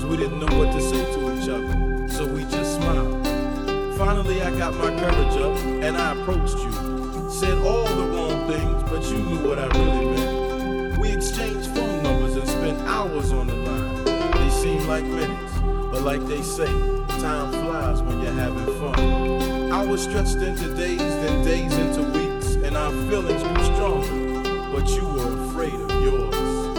we didn't know what to say to each other, so we just smiled. Finally I got my courage up and I approached you. Said all the wrong things, but you knew what I really meant. We exchanged phone numbers and spent hours on the line. They seem like minutes, but like they say, time flies when you're having fun. Hours stretched into days, then days into weeks, and our feelings grew stronger, but you were afraid of yours.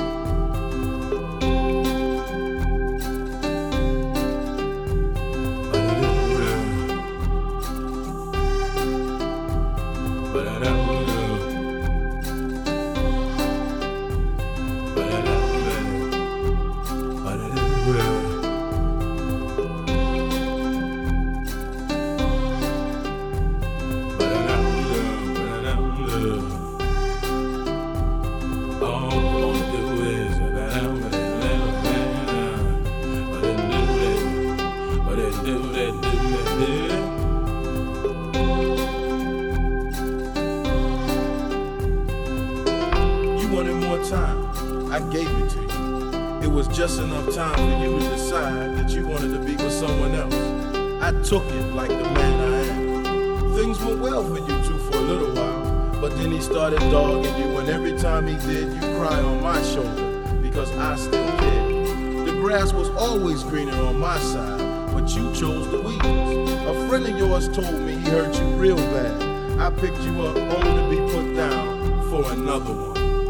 Time, I gave it to you. It was just enough time for you to decide that you wanted to be with someone else. I took it like the man I am. Things went well for you two for a little while, but then he started dogging you, and every time he did, you cry on my shoulder because I still cared. The grass was always greener on my side, but you chose the weeds. A friend of yours told me he hurt you real bad. I picked you up only to be put down for another one.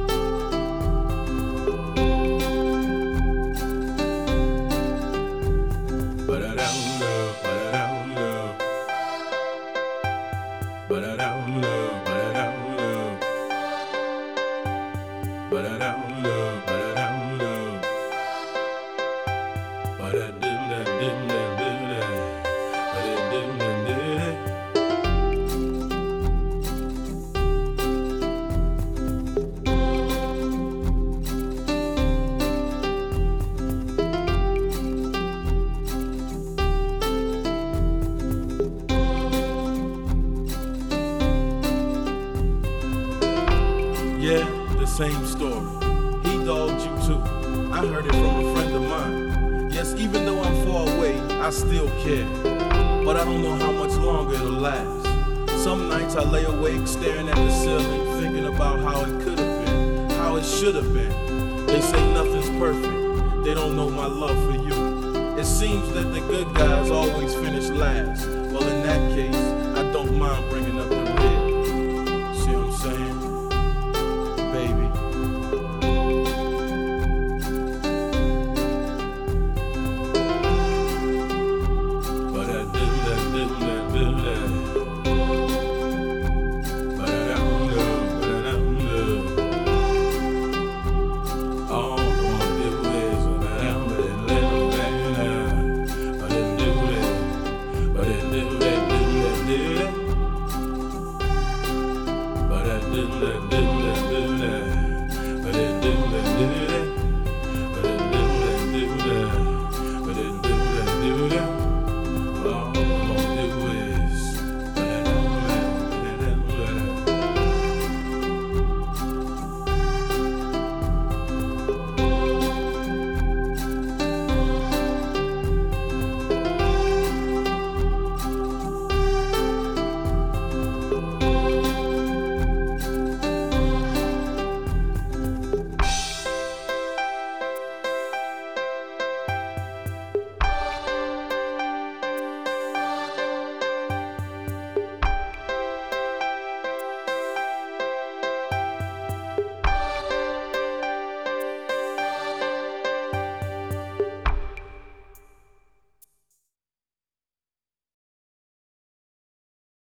Yeah, the same story. He dogged you too. I heard it from a friend of mine. Yes, even though I'm far away, I still care. But I don't know how much longer it'll last. Some nights I lay awake staring at the ceiling, thinking about how it could have been, how it should have been. They say nothing's perfect. They don't know my love for you. It seems that the good guys always finish last. Well, in that case, I don't mind bringing up